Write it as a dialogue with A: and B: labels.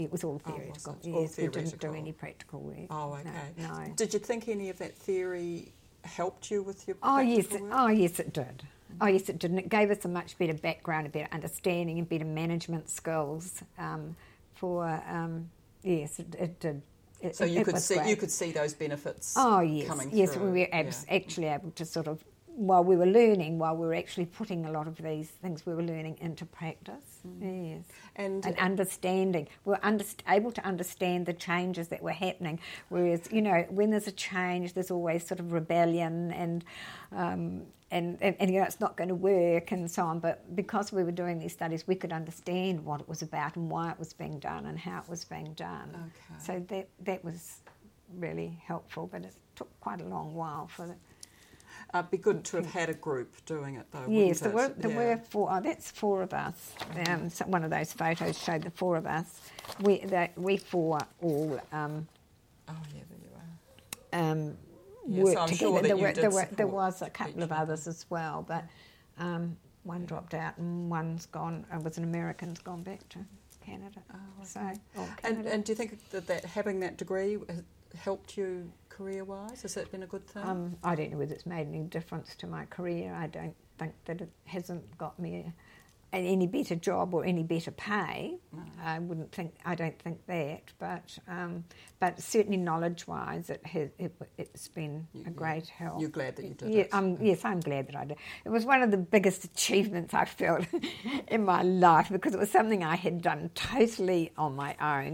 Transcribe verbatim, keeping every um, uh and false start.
A: It was all
B: Oh,
A: theoretical.
B: was it?
A: Yes,
B: All
A: we didn't do
B: theoretical.
A: any practical work.
B: Oh, okay.
A: No. no.
B: Did you think any of that theory helped you with your
A: Oh yes,
B: practical
A: it,
B: work?
A: oh yes, it did. Oh yes, it did. And it gave us a much better background, a better understanding, and better management skills. Um, for um, yes, it, it did. It,
B: So you
A: it
B: could
A: was
B: see
A: great.
B: you could see those benefits.
A: Oh yes,
B: coming
A: yes,
B: through.
A: we were ab-
B: Yeah.
A: actually able to sort of, while we were learning, while we were actually putting a lot of these things we were learning into practice. Mm. Yes.
B: And,
A: and understanding. We were under, able to understand the changes that were happening. Whereas, you know, when there's a change, there's always sort of rebellion and, um, and, and, and, you know, it's not going to work and so on. But because we were doing these studies, we could understand what it was about and why it was being done and how it was being done.
B: Okay.
A: So that that was really helpful, but it took quite a long while for the...
B: Uh, it'd be good to have had a group doing it, though.
A: Yes, there
B: wouldn't
A: were,
B: it?
A: there
B: Yeah.
A: were four. Oh, that's four of us. Um, so one of those photos showed the four of us. We, that, we four all um,
B: Oh yeah, there you are.
A: um,
B: Yes,
A: worked
B: I'm
A: together.
B: sure that
A: there,
B: you
A: were,
B: did
A: there, were, there
B: support
A: was a couple
B: each
A: of
B: other.
A: others as well, but um, one dropped out and one's gone. It was an American's gone back to Canada.
B: Oh, okay.
A: So, or
B: And,
A: Canada.
B: and do you think that, that having that degree has helped you career-wise? Has that been a good thing?
A: Um, I don't know whether it's made any difference to my career. I don't think that it hasn't got me a, an any better job or any better pay.
B: No.
A: I wouldn't think. I don't think that. But um, but certainly knowledge-wise, it has. It, it's been
B: You-
A: a
B: you-
A: great help.
B: You're glad that you did
A: Yeah,
B: it.
A: I'm, yes, I'm glad that I did. It was one of the biggest achievements I felt in my life because it was something I had done totally on my own.